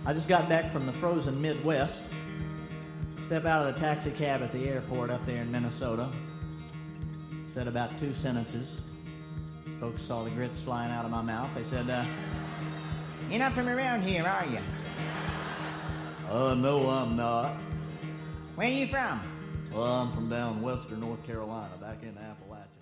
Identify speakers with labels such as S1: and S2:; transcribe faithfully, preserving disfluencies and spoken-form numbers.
S1: I just got back from the frozen Midwest. Step out of the taxi cab at the airport up there in Minnesota. Said about two sentences. These folks saw the grits flying out of my mouth. They said, uh, "You're not from around here, are you?" Uh, no, I'm not. Where are you from? Well, I'm from down western North Carolina, back in Appalachia.